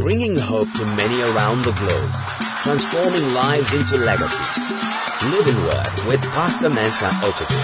bringing hope to many around the globe, transforming lives into legacy. Living Word with Pastor Mensa Otabil.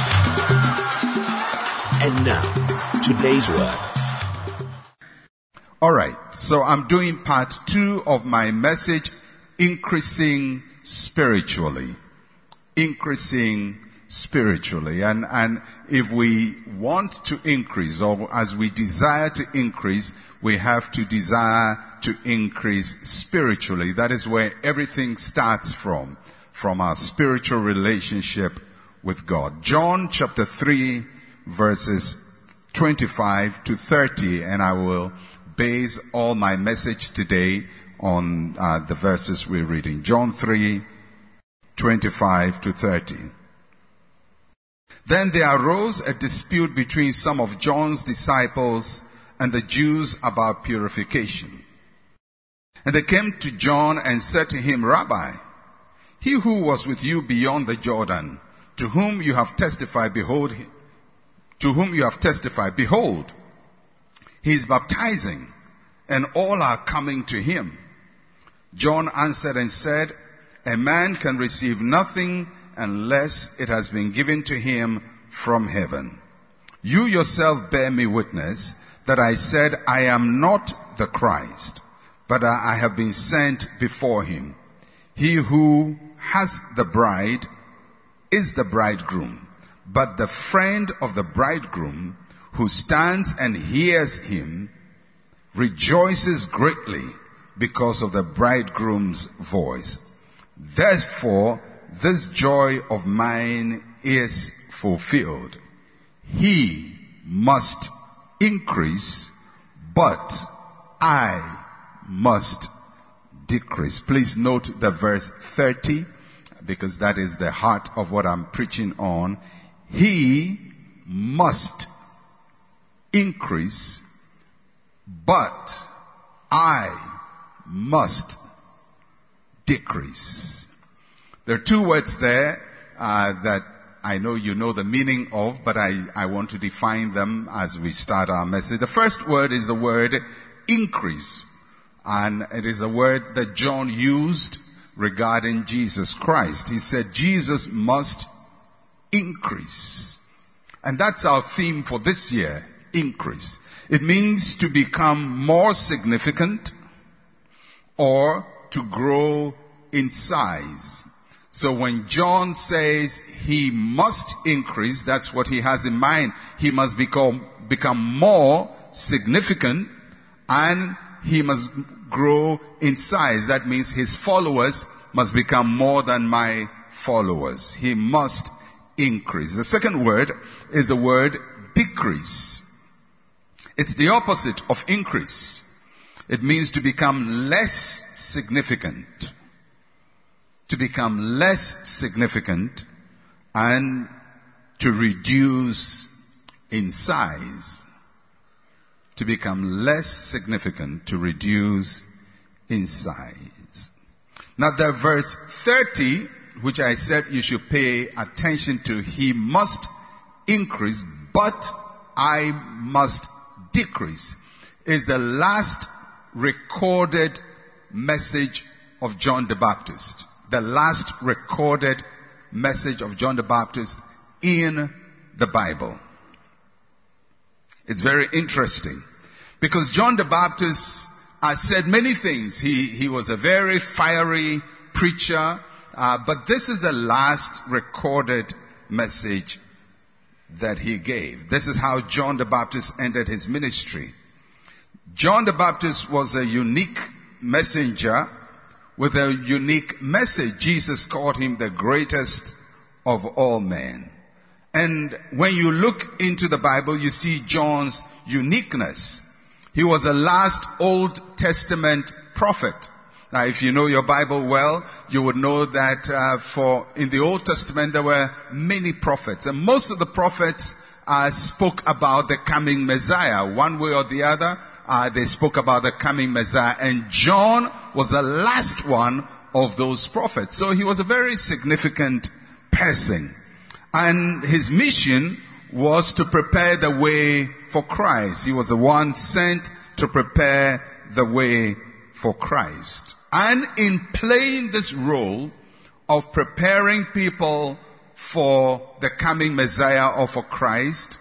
And now, today's word. All right, so I'm doing part 2 of my message, Increasing Spiritually. Increasing spiritually. And if we want to increase, or as we desire to increase, we have to desire to increase spiritually. That is where everything starts from our spiritual relationship with God. John chapter 3 verses 25 to 30, and I will base all my message today on the verses we're reading. John 3, 25 to 30. Then there arose a dispute between some of John's disciples and the Jews about purification. And they came to John and said to him, Rabbi, he who was with you beyond the Jordan, to whom you have testified, behold, he is baptizing, and all are coming to him. John answered and said, a man can receive nothing unless it has been given to him from heaven. You yourself bear me witness that I said, I am not the Christ, but I have been sent before him. He who has the bride is the bridegroom, but the friend of the bridegroom who stands and hears him rejoices greatly because of the bridegroom's voice. Therefore, this joy of mine is fulfilled. He must increase, but I must decrease. Please note the verse 30, because that is the heart of what I'm preaching on. He must increase, but I must decrease. There are 2 words there that I know you know the meaning of, but I want to define them as we start our message. The first word is the word increase. And it is a word that John used regarding Jesus Christ. He said Jesus must increase. And that's our theme for this year, increase. It means to become more significant or to grow in size. So when John says he must increase, that's what he has in mind. He must become more significant, and he must grow in size. That means his followers must become more than my followers. He must increase. The second word is the word decrease. It's the opposite of increase. It means to become less significant. To become less significant and to reduce in size. To become less significant, to reduce in size. Now the verse 30, which I said you should pay attention to, he must increase, but I must decrease, is the last recorded message of John the Baptist. The last recorded message of John the Baptist in the Bible. It's very interesting, because John the Baptist said many things. He was a very fiery preacher, but this is the last recorded message that he gave. This is how John the Baptist ended his ministry. John the Baptist was a unique messenger with a unique message. Jesus called him the greatest of all men. And when you look into the Bible, you see John's uniqueness. He was a last Old Testament prophet. Now, if you know your Bible well, you would know that in the Old Testament there were many prophets, and most of the prophets spoke about the coming Messiah. One way or the other, they spoke about the coming Messiah, and John was the last one of those prophets. So he was a very significant person, and his mission was to prepare the way for Christ. He was the one sent to prepare the way for Christ. And in playing this role of preparing people for the coming Messiah or for Christ,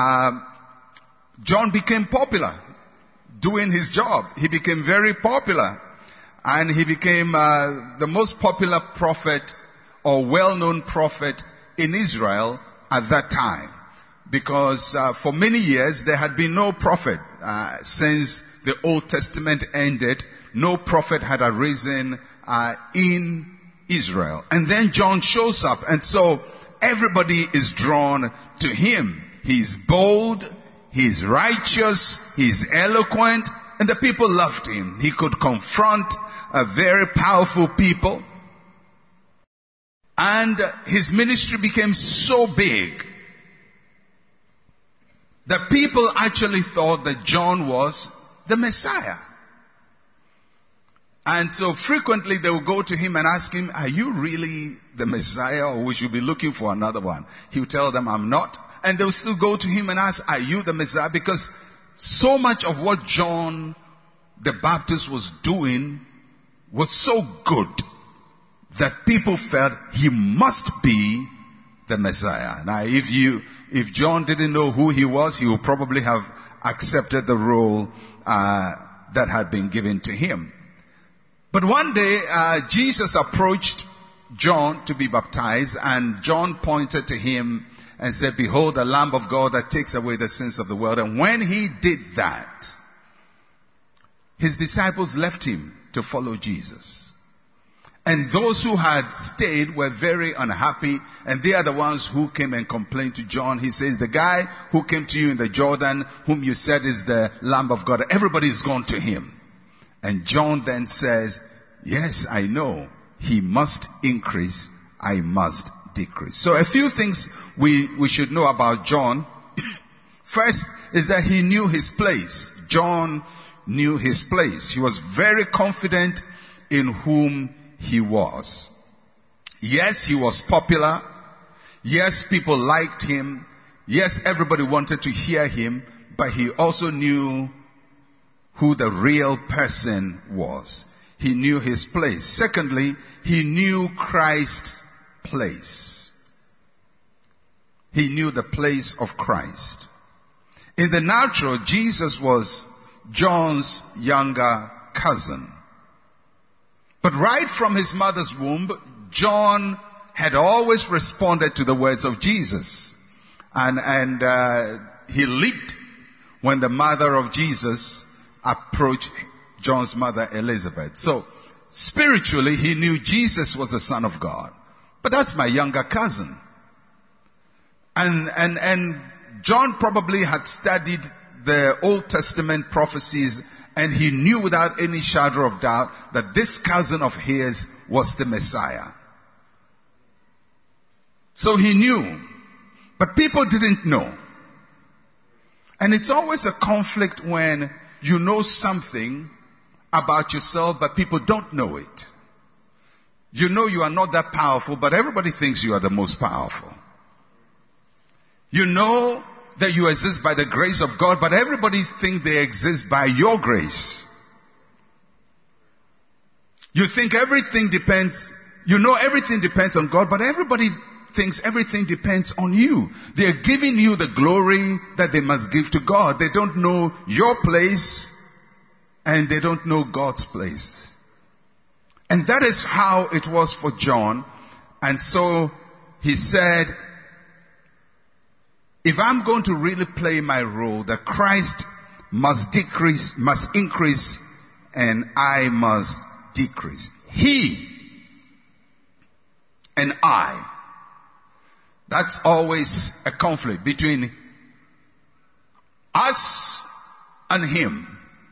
John became popular doing his job. He became very popular. And he became the most popular prophet or well-known prophet in Israel at that time. Because for many years there had been no prophet. Since the Old Testament ended, no prophet had arisen in Israel. And then John shows up, and so everybody is drawn to him. He's bold, he's righteous, he's eloquent, and the people loved him. He could confront a very powerful people. And his ministry became so big that people actually thought that John was the Messiah. And so frequently they would go to him and ask him, are you really the Messiah, or we should be looking for another one? He would tell them, I'm not. And they would still go to him and ask, are you the Messiah? Because so much of what John the Baptist was doing was so good that people felt he must be the Messiah. Now, if John didn't know who he was, he would probably have accepted the role that had been given to him. But one day, Jesus approached John to be baptized, and John pointed to him and said, behold, the Lamb of God that takes away the sins of the world. And when he did that, his disciples left him to follow Jesus. And those who had stayed were very unhappy, and they are the ones who came and complained to John. He says, the guy who came to you in the Jordan, whom you said is the Lamb of God, everybody's gone to him. And John then says, yes, I know. He must increase, I must decrease. So a few things we should know about John. First is that he knew his place. John knew his place. He was very confident in whom he was. Yes, he was popular. Yes, people liked him. Yes, everybody wanted to hear him. But he also knew who the real person was. He knew his place. Secondly, he knew Christ's place. He knew the place of Christ. In the natural, Jesus was John's younger cousin. But right from his mother's womb, John had always responded to the words of Jesus. And he leaped when the mother of Jesus approached John's mother Elizabeth. So spiritually, he knew Jesus was the Son of God. But that's my younger cousin. And John probably had studied the Old Testament prophecies, and he knew without any shadow of doubt that this cousin of his was the Messiah. So he knew, but people didn't know. And it's always a conflict when you know something about yourself, but people don't know it. You know you are not that powerful, but everybody thinks you are the most powerful. You know that you exist by the grace of God, but everybody thinks they exist by your grace. You think everything depends, you know everything depends on God, but everybody thinks everything depends on you. They are giving you the glory that they must give to God. They don't know your place, and they don't know God's place. And that is how it was for John. And so he said, if I'm going to really play my role, that Christ must increase, and I must decrease. He and I. That's always a conflict between us and him.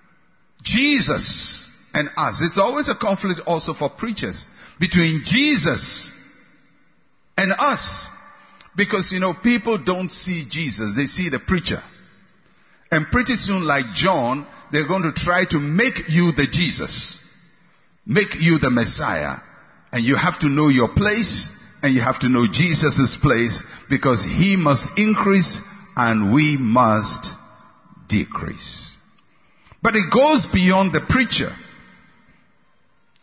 Jesus and us. It's always a conflict also for preachers between Jesus and us. Because, people don't see Jesus. They see the preacher. And pretty soon, like John, they're going to try to make you the Jesus. Make you the Messiah. And you have to know your place, and you have to know Jesus' place, because he must increase and we must decrease. But it goes beyond the preacher.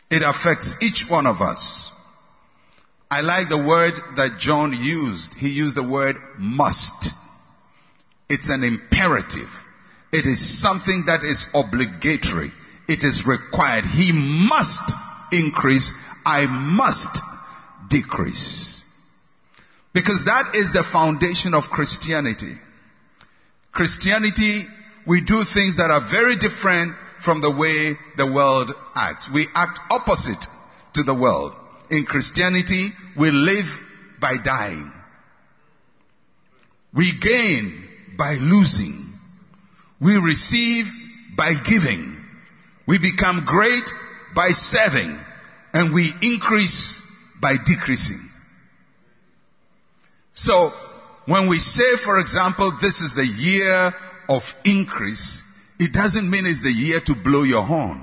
It affects each one of us. I like the word that John used. He used the word must. It's an imperative. It is something that is obligatory. It is required. He must increase. I must decrease. Because that is the foundation of Christianity. Christianity, we do things that are very different from the way the world acts. We act opposite to the world. In Christianity, we live by dying. We gain by losing. We receive by giving. We become great by serving. And we increase by decreasing. So, when we say, for example, this is the year of increase, it doesn't mean it's the year to blow your horn.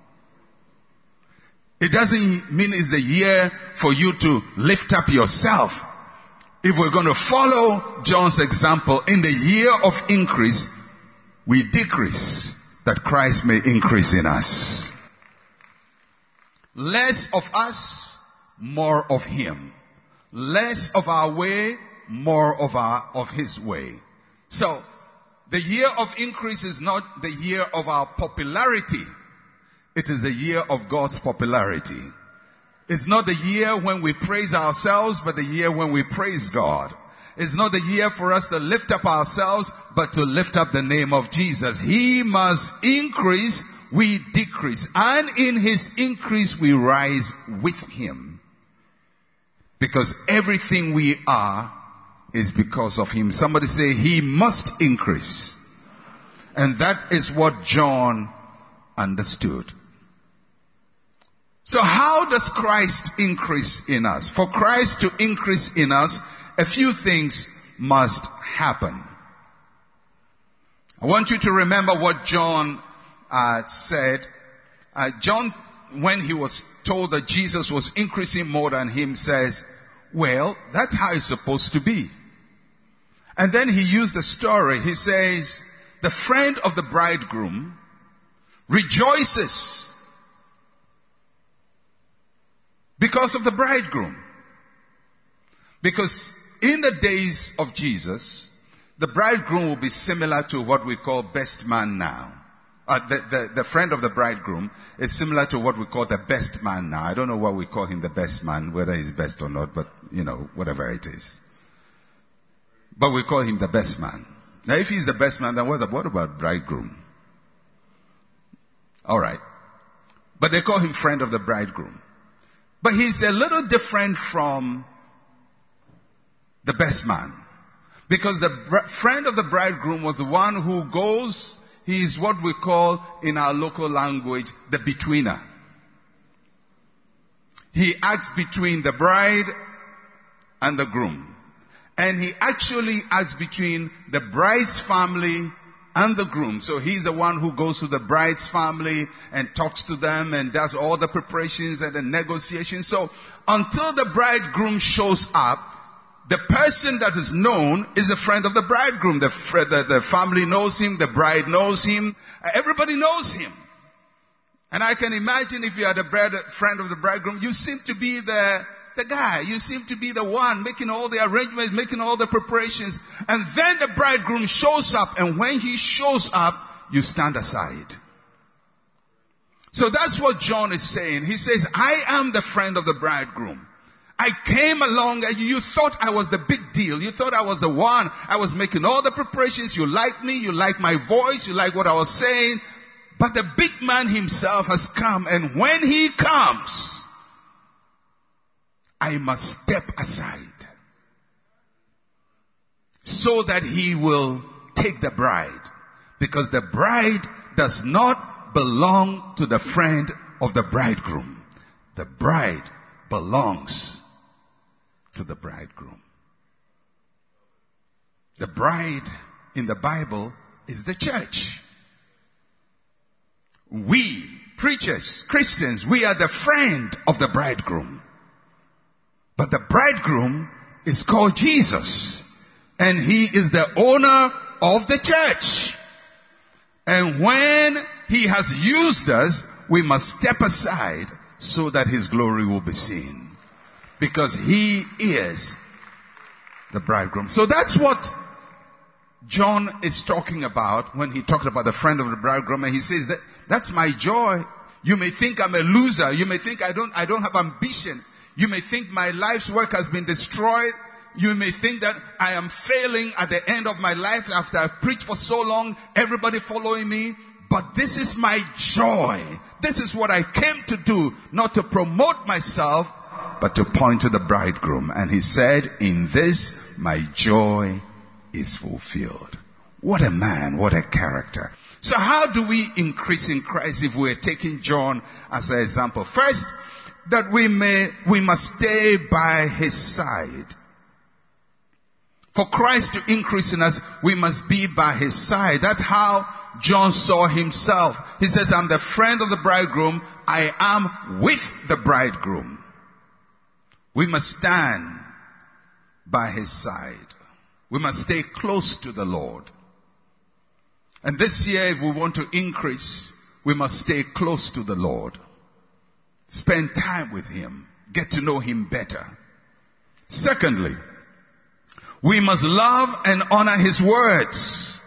It doesn't mean it's the year for you to lift up yourself. If we're going to follow John's example, in the year of increase, we decrease that Christ may increase in us. Less of us, more of Him. Less of our way, more of His way. So, the year of increase is not the year of our popularity. It is the year of God's popularity. It's not the year when we praise ourselves, but the year when we praise God. It's not the year for us to lift up ourselves, but to lift up the name of Jesus. He must increase, we decrease. And in His increase, we rise with Him. Because everything we are is because of Him. Somebody say, He must increase. And that is what John understood. So how does Christ increase in us? For Christ to increase in us, a few things must happen. I want you to remember what John said. John, when he was told that Jesus was increasing more than him, says, well, that's how it's supposed to be. And then he used the story. He says, the friend of the bridegroom rejoices because of the bridegroom. Because in the days of Jesus, the bridegroom will be similar to what we call best man now. The friend of the bridegroom is similar to what we call the best man now. I don't know why we call him the best man, whether he's best or not, but whatever it is. But we call him the best man. Now if he's the best man, then what about bridegroom? Alright. But they call him friend of the bridegroom. But he's a little different from the best man. Because the friend of the bridegroom was the one who goes, he is what we call in our local language, the betweener. He acts between the bride and the groom. And he actually acts between the bride's family and the groom. So he's the one who goes to the bride's family and talks to them and does all the preparations and the negotiations. So until the bridegroom shows up, the person that is known is a friend of the bridegroom. The family knows him, the bride knows him, everybody knows him. And I can imagine if you are the friend of the bridegroom, you seem to be the guy. You seem to be the one making all the arrangements, making all the preparations. And then the bridegroom shows up. And when he shows up, you stand aside. So that's what John is saying. He says, I am the friend of the bridegroom. I came along and you thought I was the big deal. You thought I was the one. I was making all the preparations. You liked me. You liked my voice. You liked what I was saying. But the big man himself has come. And when he comes, I must step aside so that he will take the bride. Because the bride does not belong to the friend of the bridegroom. The bride belongs to the bridegroom. The bride in the Bible is the church. We, preachers, Christians, we are the friend of the bridegroom. But the bridegroom is called Jesus. And he is the owner of the church. And when he has used us, we must step aside so that his glory will be seen. Because he is the bridegroom. So that's what John is talking about when he talked about the friend of the bridegroom, and he says that's my joy. You may think I'm a loser. You may think I don't have ambition. You may think my life's work has been destroyed. You may think that I am failing at the end of my life after I've preached for so long, everybody following me. But this is my joy. This is what I came to do, not to promote myself, but to point to the bridegroom. And he said, in this my joy is fulfilled. What a man, what a character. So how do we increase in Christ if we're taking John as an example? First, that we must stay by his side. For Christ to increase in us, we must be by his side. That's how John saw himself. He says, I'm the friend of the bridegroom. I am with the bridegroom. We must stand by his side. We must stay close to the Lord. And this year, if we want to increase, we must stay close to the Lord. Spend time with him. Get to know him better. Secondly, we must love and honor his words.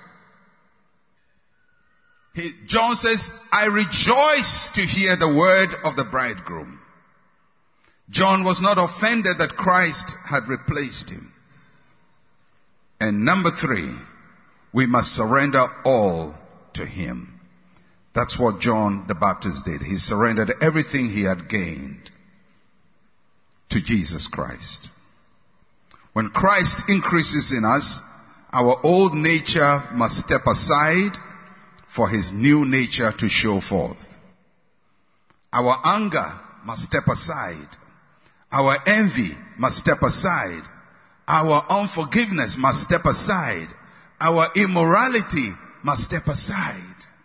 John says, I rejoice to hear the word of the bridegroom. John was not offended that Christ had replaced him. And number 3, we must surrender all to him. That's what John the Baptist did. He surrendered everything he had gained to Jesus Christ. When Christ increases in us, our old nature must step aside for his new nature to show forth. Our anger must step aside. Our envy must step aside. Our unforgiveness must step aside. Our immorality must step aside.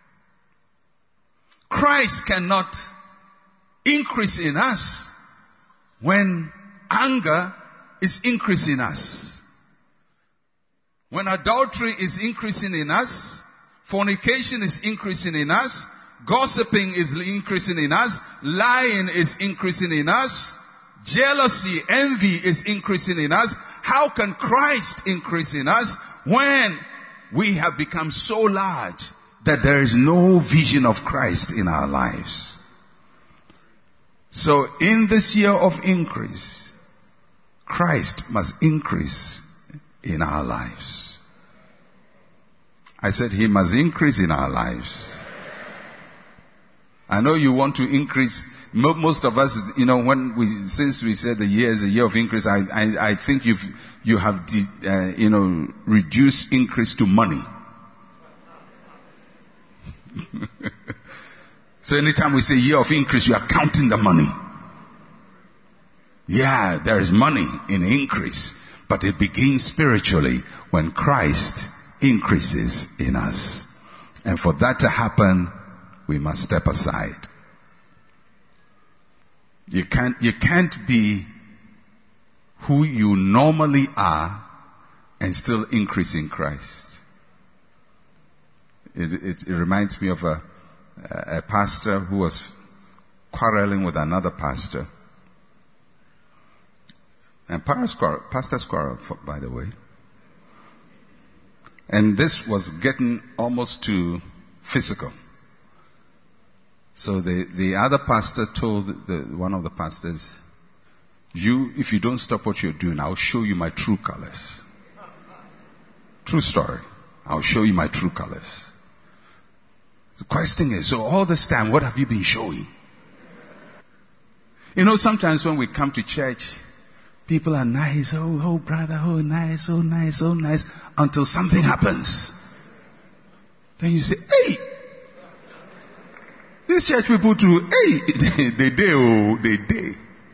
Christ cannot increase in us when anger is increasing us. When adultery is increasing in us, fornication is increasing in us, gossiping is increasing in us, lying is increasing in us, jealousy, envy is increasing in us. How can Christ increase in us when we have become so large that there is no vision of Christ in our lives? So in this year of increase, Christ must increase in our lives. I said he must increase in our lives. I know you want to increase. Most of us, since we said the year is a year of increase, I think you have reduced increase to money. So anytime we say year of increase, you are counting the money. Yeah, there is money in increase, but it begins spiritually when Christ increases in us. And for that to happen, we must step aside. You can't be who you normally are and still increase in Christ. It reminds me of a pastor who was quarreling with another pastor. And pastor's quarrel, by the way. And this was getting almost to physical. So the other pastor told one of the pastors, if you don't stop what you're doing, I'll show you my true colors. True story. I'll show you my true colors. The question is, so all this time, what have you been showing? Sometimes when we come to church, people are nice. Oh, brother, oh, nice, oh, nice, oh, nice. Until something happens. Then you say, hey, these church people too, hey, they day.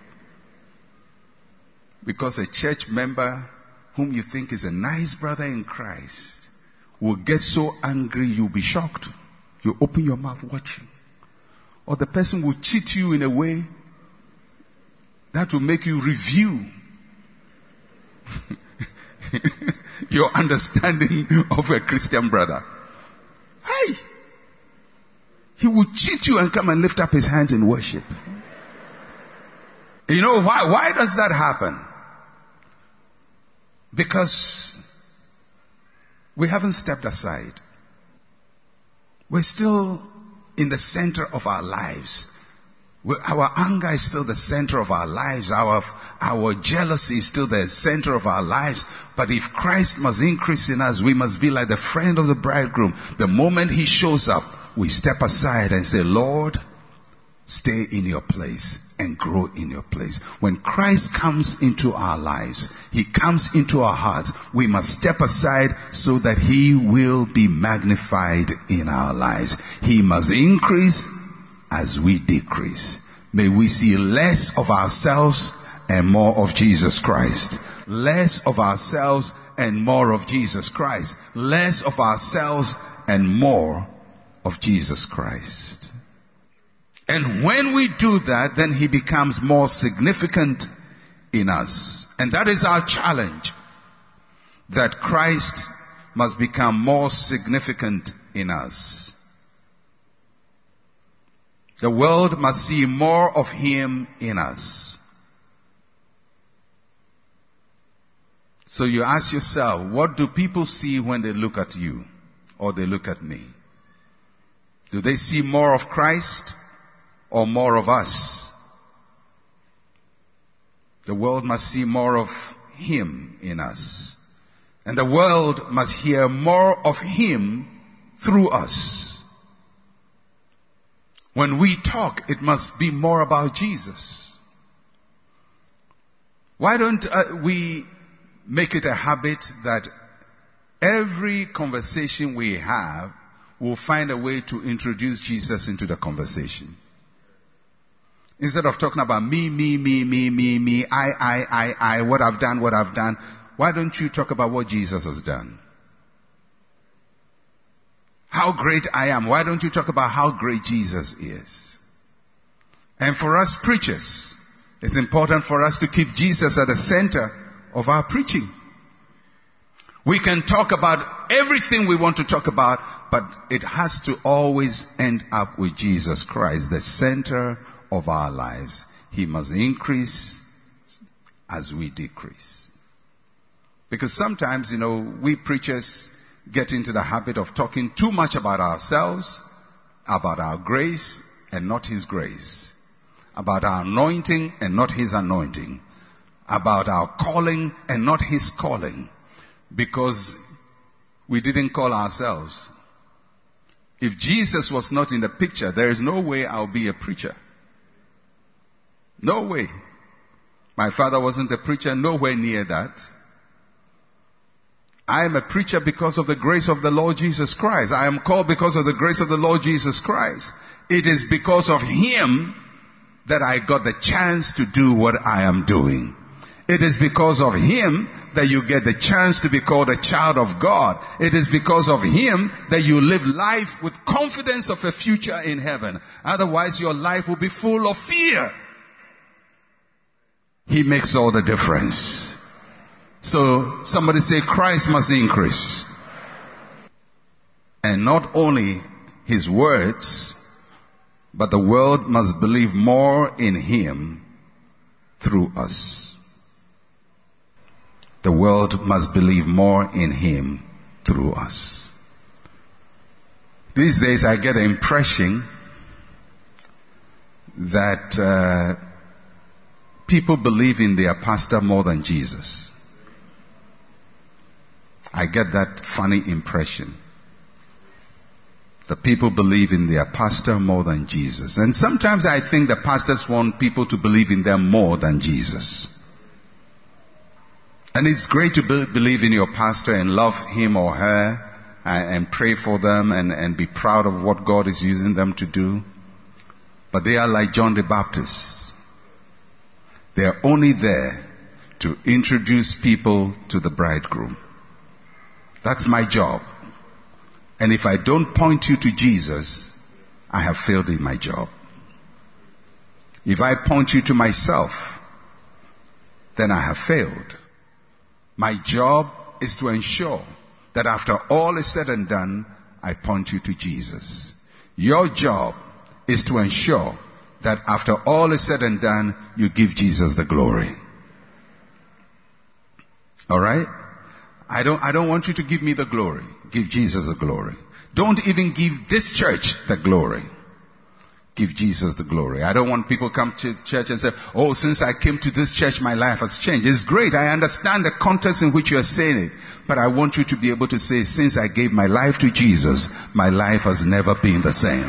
Because a church member whom you think is a nice brother in Christ will get so angry you'll be shocked. You open your mouth watching. Or the person will cheat you in a way that will make you review your understanding of a Christian brother. Hey! He will cheat you and come and lift up his hands in worship. You know why? Why does that happen? Because we haven't stepped aside. We're still in the center of our lives. Our anger is still the center of our lives. Our jealousy is still the center of our lives. But if Christ must increase in us, we must be like the friend of the bridegroom. The moment he shows up, we step aside and say, Lord, stay in your place and grow in your place. When Christ comes into our lives, he comes into our hearts, we must step aside so that he will be magnified in our lives. He must increase as we decrease. May we see less of ourselves and more of Jesus Christ. Less of ourselves and more of Jesus Christ. Less of ourselves and more of Jesus Christ. And when we do that, then he becomes more significant in us. And that is our challenge. That Christ must become more significant in us. The world must see more of him in us. So you ask yourself, what do people see when they look at you or they look at me? Do they see more of Christ or more of us? The world must see more of him in us. And the world must hear more of him through us. When we talk, it must be more about Jesus. Why don't we make it a habit that every conversation we have, we'll find a way to introduce Jesus into the conversation? Instead of talking about me, I, what I've done, why don't you talk about what Jesus has done? How great I am. Why don't you talk about how great Jesus is? And for us preachers, it's important for us to keep Jesus at the center of our preaching. We can talk about everything we want to talk about, but it has to always end up with Jesus Christ, the center of our lives. He must increase as we decrease. Because sometimes, we preachers get into the habit of talking too much about ourselves, about our grace and not his grace, about our anointing and not his anointing, about our calling and not his calling, because we didn't call ourselves. If Jesus was not in the picture, there is no way I'll be a preacher. No way. My father wasn't a preacher, nowhere near that. I am a preacher because of the grace of the Lord Jesus Christ. I am called because of the grace of the Lord Jesus Christ. It is because of him that I got the chance to do what I am doing. It is because of him that you get the chance to be called a child of God. It is because of him that you live life with confidence of a future in heaven. Otherwise, your life will be full of fear. He makes all the difference. So somebody say, Christ must increase. And not only his words, but the world must believe more in him through us. The world must believe more in him through us. These days I get the impression that people believe in their pastor more than Jesus. I get that funny impression. The people believe in their pastor more than Jesus. And sometimes I think the pastors want people to believe in them more than Jesus. And it's great to believe in your pastor and love him or her and pray for them and be proud of what God is using them to do. But they are like John the Baptist. They are only there to introduce people to the bridegroom. That's my job. And if I don't point you to Jesus, I have failed in my job. If I point you to myself, then I have failed. My job is to ensure that after all is said and done, I point you to Jesus. Your job is to ensure that after all is said and done, you give Jesus the glory. Alright? I don't want you to give me the glory. Give Jesus the glory. Don't even give this church the glory. Give Jesus the glory. I don't want people to come to church and say, oh, since I came to this church, my life has changed. It's great. I understand the context in which you are saying it. But I want you to be able to say, since I gave my life to Jesus, my life has never been the same.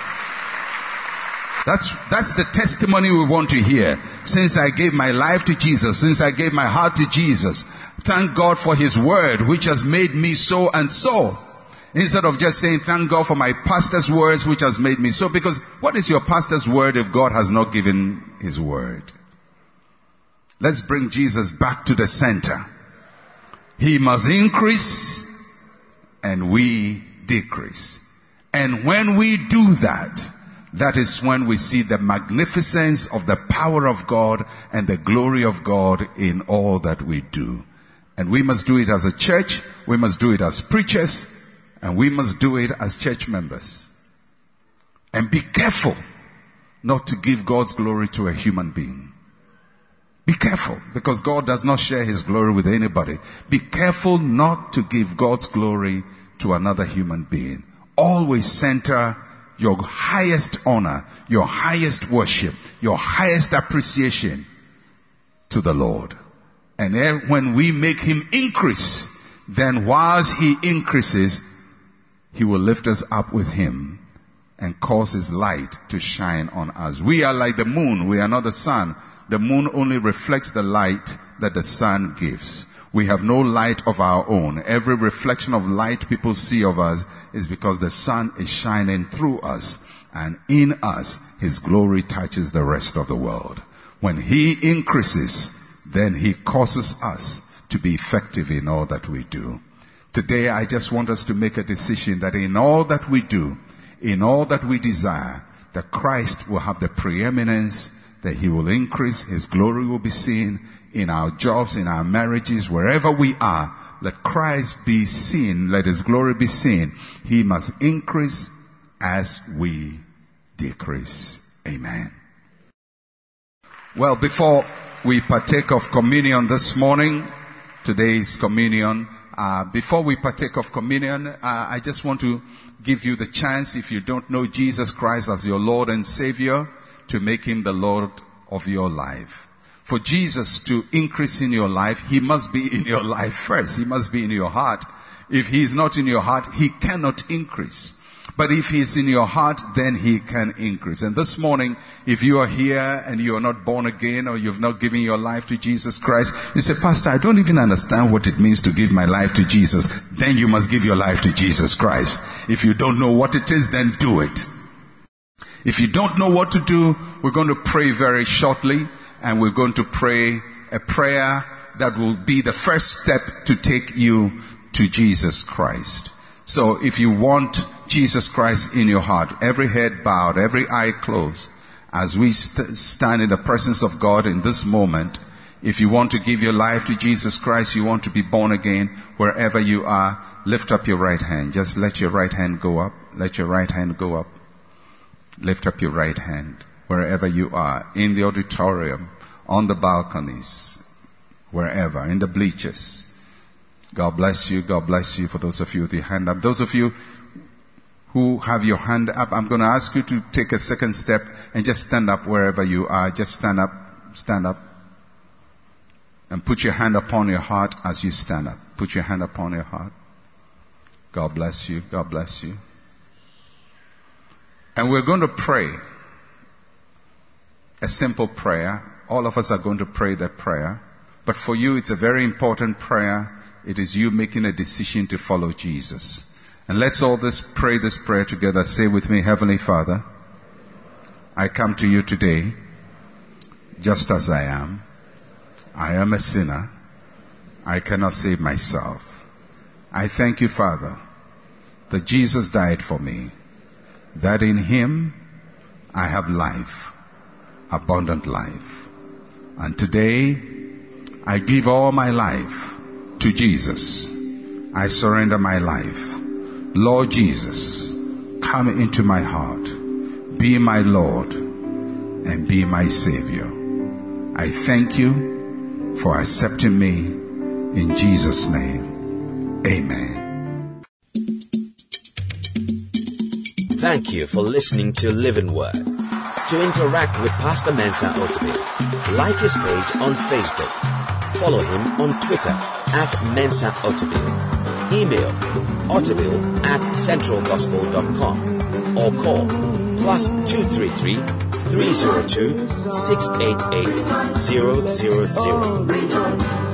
That's the testimony we want to hear. Since I gave my life to Jesus, since I gave my heart to Jesus, thank God for His word, which has made me so and so. Instead of just saying, thank God for my pastor's words, which has made me so. Because what is your pastor's word if God has not given His word? Let's bring Jesus back to the center. He must increase and we decrease. And when we do that, that is when we see the magnificence of the power of God and the glory of God in all that we do. And we must do it as a church, we must do it as preachers, and we must do it as church members. And be careful not to give God's glory to a human being. Be careful, because God does not share His glory with anybody. Be careful not to give God's glory to another human being. Always center your highest honor, your highest worship, your highest appreciation to the Lord. And then when we make Him increase, then whilst He increases, He will lift us up with Him and cause His light to shine on us. We are like the moon. We are not the sun. The moon only reflects the light that the sun gives. We have no light of our own. Every reflection of light people see of us is because the sun is shining through us. And in us, His glory touches the rest of the world. When He increases, then He causes us to be effective in all that we do. Today, I just want us to make a decision that in all that we do, in all that we desire, that Christ will have the preeminence, that He will increase, His glory will be seen in our jobs, in our marriages, wherever we are. Let Christ be seen, let His glory be seen. He must increase as we decrease. Amen. Well, before we partake of communion this morning, today's communion, before we partake of communion, I just want to give you the chance, if you don't know Jesus Christ as your Lord and Savior, to make Him the Lord of your life. For Jesus to increase in your life, He must be in your life first. He must be in your heart. If He is not in your heart, He cannot increase. But if He is in your heart, then He can increase. And this morning, if you are here and you are not born again, or you've not given your life to Jesus Christ, you say, Pastor, I don't even understand what it means to give my life to Jesus. Then you must give your life to Jesus Christ. If you don't know what it is, then do it. If you don't know what to do, we're going to pray very shortly, and we're going to pray a prayer that will be the first step to take you to Jesus Christ. So if you want Jesus Christ in your heart, every head bowed, every eye closed, as we stand in the presence of God in this moment, if you want to give your life to Jesus Christ, you want to be born again, wherever you are, lift up your right hand. Just let your right hand go up. Let your right hand go up. Lift up your right hand wherever you are, in the auditorium, on the balconies, wherever, in the bleachers. God bless you. God bless you. For those of you with your hand up. Those of you who have your hand up, I'm going to ask you to take a second step and just stand up wherever you are. Just stand up, and put your hand upon your heart as you stand up. Put your hand upon your heart. God bless you. God bless you. And we're going to pray a simple prayer. All of us are going to pray that prayer. But for you, it's a very important prayer. It is you making a decision to follow Jesus. And let's all pray this prayer together. Say with me, Heavenly Father, I come to you today just as I am. I am a sinner. I cannot save myself. I thank you, Father, that Jesus died for me, that in Him I have life, abundant life. And today I give all my life to Jesus. I surrender my life. Lord Jesus, come into my heart. Be my Lord. and be my Savior. I thank you for accepting me in Jesus' name. Amen. Thank you for listening to Living Word. To interact with Pastor Mensa Otabil, like his page on Facebook. Follow him on Twitter @Mensa Otabil. Email otabil@centralgospel.com or call +233 302 688 000.